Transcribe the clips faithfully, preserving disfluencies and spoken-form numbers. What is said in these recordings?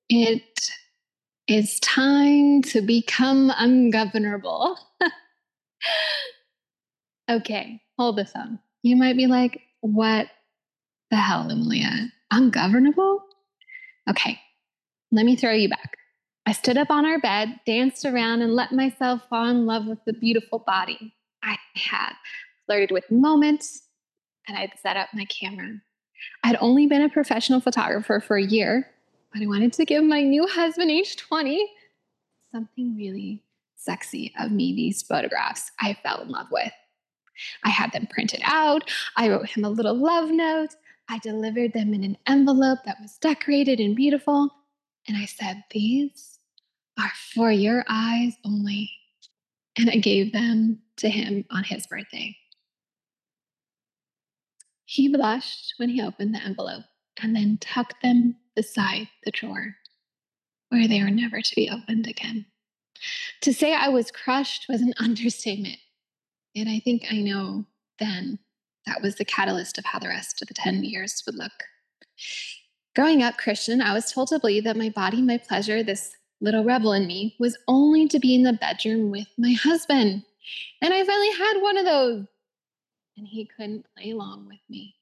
It is time to become ungovernable. Okay, hold the phone. You might be like, what the hell, Emilia? Ungovernable? Okay, let me throw you back. I stood up on our bed, danced around, and let myself fall in love with the beautiful body I had, flirted with moments, and I'd set up my camera. I'd only been a professional photographer for a year, but I wanted to give my new husband, age twenty, something really sexy of me, these photographs I fell in love with. I had them printed out. I wrote him a little love note. I delivered them in an envelope that was decorated and beautiful. And I said, these are for your eyes only. And I gave them to him on his birthday. He blushed when he opened the envelope and then tucked them beside the drawer where they were never to be opened again. To say I was crushed was an understatement. And I think I know then that was the catalyst of how the rest of the ten years would look. Growing up Christian, I was told to believe that my body, my pleasure, this little rebel in me, was only to be in the bedroom with my husband. And I finally had one of those. And he couldn't play along with me.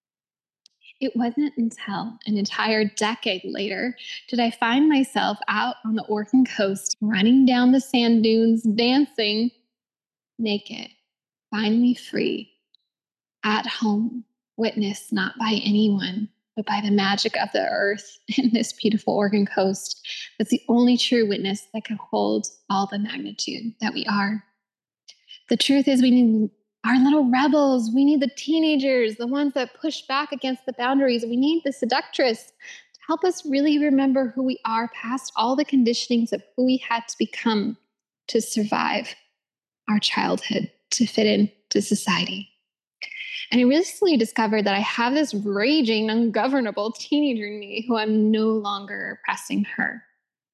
It wasn't until an entire decade later did I find myself out on the Oregon coast, running down the sand dunes, dancing, naked, finally free, at home, witnessed not by anyone, but by the magic of the earth in this beautiful Oregon coast. That's the only true witness that could hold all the magnitude that we are. The truth is, we need our little rebels. We need the teenagers, the ones that push back against the boundaries. We need the seductress to help us really remember who we are past all the conditionings of who we had to become to survive our childhood, to fit into society. And I recently discovered that I have this raging, ungovernable teenager in me who I'm no longer oppressing her.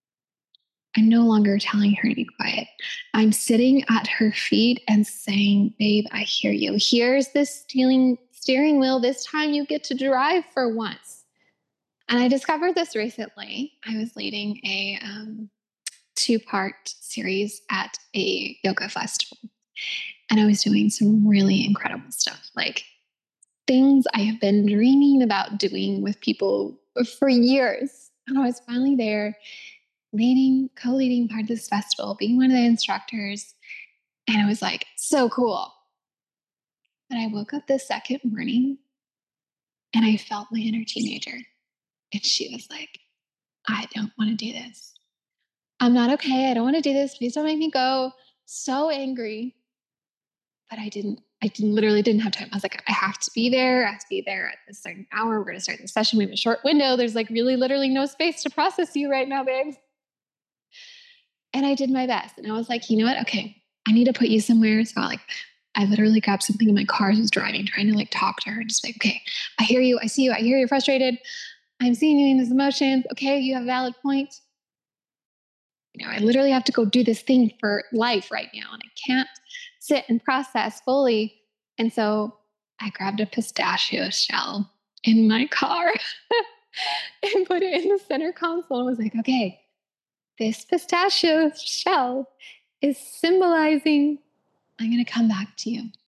I'm no longer telling her to be quiet. I'm sitting at her feet and saying, babe, I hear you. Here's this steering, steering wheel. This time you get to drive for once. And I discovered this recently. I was leading a um, two-part series at a yoga festival. And I was doing some really incredible stuff, like things I have been dreaming about doing with people for years. And I was finally there leading, co-leading part of this festival, being one of the instructors. And it was like, so cool. But I woke up the second morning and I felt my inner teenager. And she was like, I don't want to do this. I'm not okay. I don't want to do this. Please don't make me go. So angry. But I didn't, I didn't, literally didn't have time. I was like, I have to be there. I have to be there at a certain hour. We're going to start the session. We have a short window. There's like really literally no space to process you right now, babe. And I did my best. And I was like, you know what? Okay, I need to put you somewhere. So I like, I literally grabbed something in my car as I was driving, trying to like talk to her and just like, okay, I hear you. I see you. I hear you're frustrated. I'm seeing you in these emotions. Okay, you have a valid point. You know, I literally have to go do this thing for life right now. And I can't sit and process fully. And so I grabbed a pistachio shell in my car and put it in the center console and was like, okay, this pistachio shell is symbolizing I'm going to come back to you.